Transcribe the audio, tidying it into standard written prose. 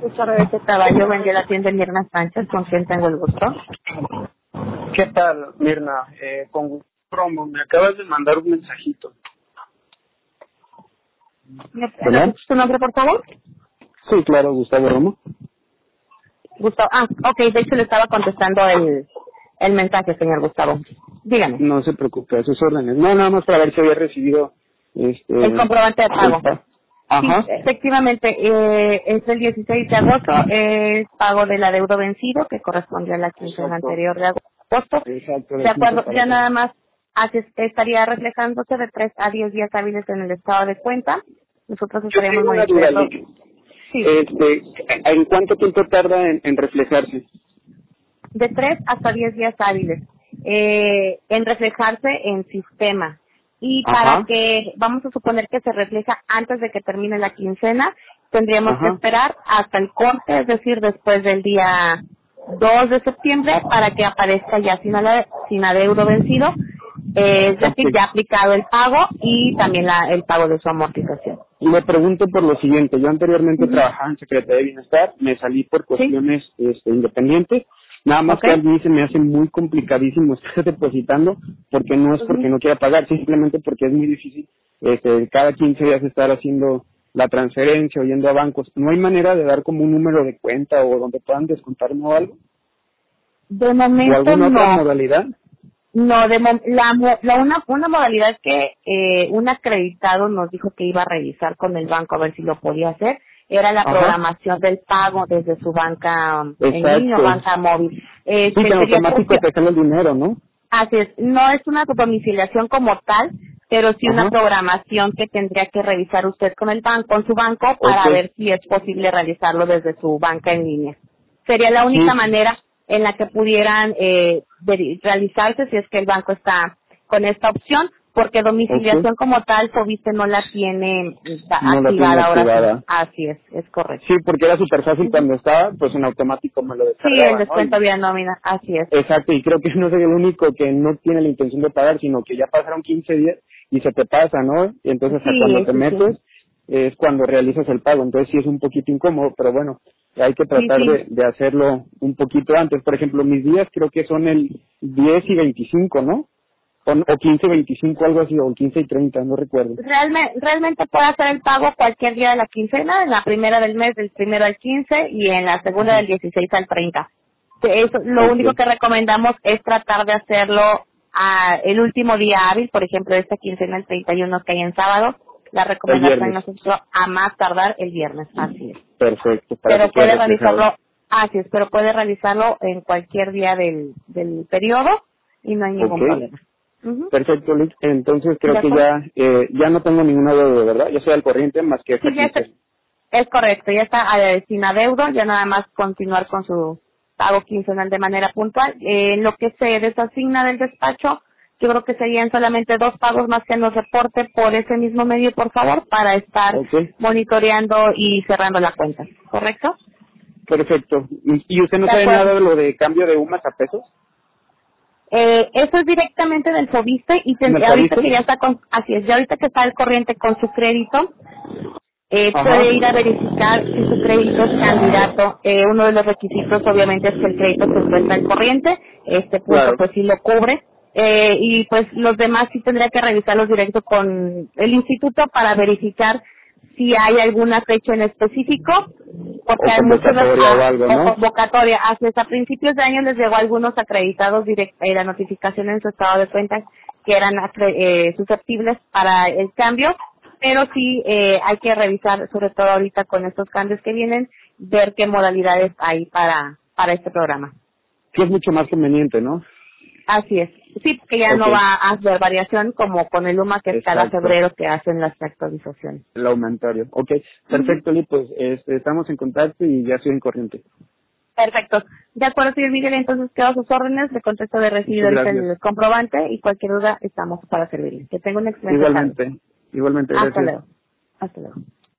Usuario de este caballo vendió la tienda Mirna Sánchez, ¿con quién tengo el gusto? ¿Qué tal, Mirna? Con promo, me acabas de mandar un mensajito. ¿Me repites tu nombre, por favor? Sí, claro, Gustavo Romo. Gustavo, ok, de hecho le estaba contestando el mensaje, señor Gustavo. Dígame. No se preocupe, a sus órdenes. No, nada más para ver si había recibido El comprobante de pago. Ajá. Sí, efectivamente, es el 16 de agosto, es pago del adeudo vencido que corresponde a la quincena anterior de agosto. Exacto. De acuerdo, ya nada más estaría reflejándose de 3 a 10 días hábiles en el estado de cuenta. Nosotros estaríamos monitoreando. Sí. ¿En cuánto tiempo tarda en reflejarse? De 3 hasta 10 días hábiles en reflejarse en sistema. Y para que, vamos a suponer que se refleja antes de que termine la quincena, tendríamos que esperar hasta el corte, es decir, después del día 2 de septiembre, para que aparezca ya sin adeudo vencido, es decir, ya aplicado el pago y también el pago de su amortización. Le pregunto por lo siguiente, yo anteriormente trabajaba en Secretaría de Bienestar, me salí por cuestiones independientes. Nada más que a mí se me hace muy complicadísimo estar depositando, porque no es porque no quiera pagar, simplemente porque es muy difícil cada 15 días estar haciendo la transferencia o yendo a bancos. ¿No hay manera de dar como un número de cuenta o donde puedan descontarme o algo? De momento ¿O alguna otra modalidad? No, una modalidad que un acreditado nos dijo que iba a revisar con el banco a ver si lo podía hacer, era la programación del pago desde su banca en línea o banca móvil. Sí, que en automático te sale el dinero, ¿no? Así es, no es una domiciliación como tal, pero sí una programación que tendría que revisar usted con su banco para ver si es posible realizarlo desde su banca en línea. Sería la única manera en la que pudieran realizarse si es que el banco está con esta opción, porque domiciliación como tal, Fobiste no la tiene activada ahora. Sí. Así es correcto. Sí, porque era súper fácil cuando estaba, pues en automático me lo descargaba. Sí, el descuento vía nómina, así es. Exacto, y creo que no soy el único que no tiene la intención de pagar, sino que ya pasaron 15 días y se te pasa, ¿no? Y entonces hasta cuando te metes es cuando realizas el pago, entonces sí es un poquito incómodo, pero bueno, hay que tratar de hacerlo un poquito antes. Por ejemplo, mis días creo que son el 10 y 25, ¿no? O 15 y 25, algo así, o 15 y 30, no recuerdo. Realmente puede hacer el pago cualquier día de la quincena, en la primera del mes, del primero al 15, y en la segunda del 16 al 30. Eso, lo único que recomendamos es tratar de hacerlo el último día hábil, por ejemplo, esta quincena el 31 que hay en sábado, la recomendación nosotros a más tardar el viernes, así es. Perfecto. Pero puede realizarlo, pero puede realizarlo en cualquier día del periodo y no hay ningún problema. Perfecto, Liz. Entonces creo que ya no tengo ninguna deuda, ¿verdad? Ya soy al corriente más que esta quincena. Es correcto, ya está sin adeudo, ya nada más continuar con su pago quincenal de manera puntual. Lo que se desasigna del despacho, yo creo que serían solamente 2 pagos más que nos reporte por ese mismo medio, por favor, para estar monitoreando y cerrando la cuenta, ¿correcto? Perfecto. ¿Y usted no sabe nada de lo de cambio de UMAS a pesos? Eso es directamente del Fobiste y ahorita que ya está así es, ya ahorita que está al corriente con su crédito, puede ir a verificar si su crédito es candidato. Uno de los requisitos obviamente es que el crédito se encuentra al corriente, este punto pues sí lo cubre, y pues los demás sí tendría que revisarlos directo con el instituto para verificar si hay alguna fecha en específico, porque hay muchos convocatoria. Hasta principios de año les llegó a algunos acreditados la notificación en su estado de cuenta que eran susceptibles para el cambio, pero sí hay que revisar, sobre todo ahorita con estos cambios que vienen, ver qué modalidades hay para este programa. Sí, es mucho más conveniente, ¿no? Así es. Sí, porque ya no va a haber variación como con el UMA que es cada febrero que hacen las actualizaciones. El aumentario. Perfecto, Lee, pues estamos en contacto y ya estoy en corriente. Perfecto. De acuerdo, señor Miguel, entonces quedo a sus órdenes, le contesto de recibir el comprobante y cualquier duda estamos para servirle. Que tenga un excelente tarde. Igualmente, gracias. Hasta luego. Hasta luego.